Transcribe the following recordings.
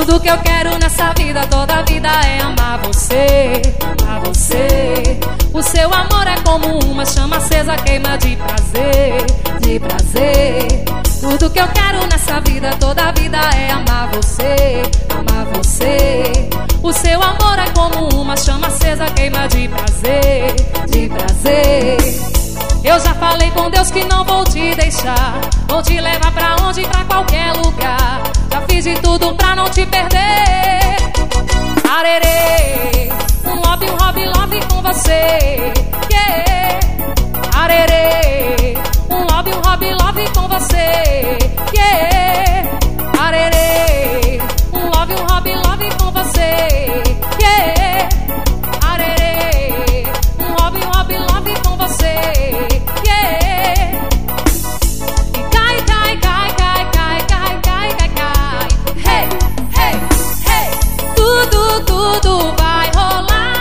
Tudo que eu quero nessa vida, toda a vida é amar você, amar você. O seu amor é como uma chama acesa, queima de prazer, de prazer. Tudo que eu quero nessa vida, toda a vida é amar você, amar você. O seu amor é como uma chama acesa, queima de prazer, de prazer. Eu já falei com Deus que não vou te deixar, vou te levar pra onde, pra qualquer lugar. Já fiz de tudo pra não te perder. Arerê, um love com você, yeah. Arerê, um love com você, yeah. Arerê, um love com você, yeah. Arerê, um love com você, yeah. E cai, cai, cai, cai, cai, cai, cai, cai, cai. Hey, hey, hey. Tudo vai rolar.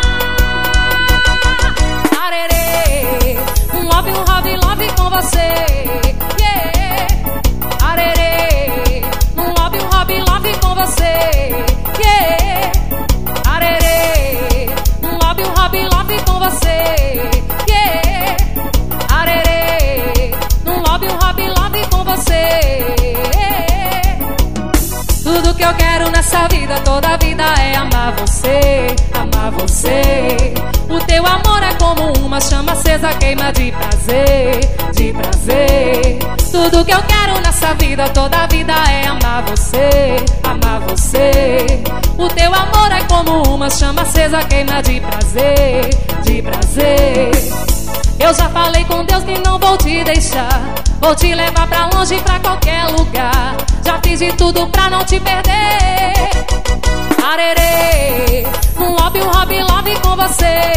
Arerê, um love com você, yeah. Arerê, um love com você, yeah. Arerê, um love com você, yeah. Arerê, um love com você. Tudo que eu quero nessa vida, toda a vida é amar você, amar você. O teu amor é como uma chama acesa, queima de prazer, de prazer. Tudo que eu quero nessa vida, toda a vida é amar você, amar você. O teu amor é como uma chama acesa, queima de prazer, de prazer. Eu já falei com Deus que não vou te deixar, vou te levar pra longe, pra qualquer lugar. Já fiz de tudo pra não te perder. Arerê, um love com você,